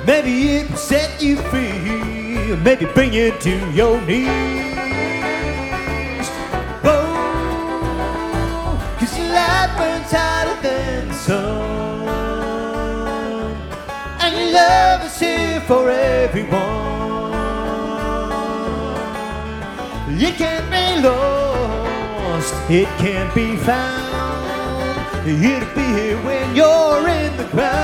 Maybe it will set you free, maybe bring you to your knees. Whoa, 'cause your light burns hotter than the sun, and your love is here for everyone. It can't be lost, it can't be found. It'll be here when you're in the ground.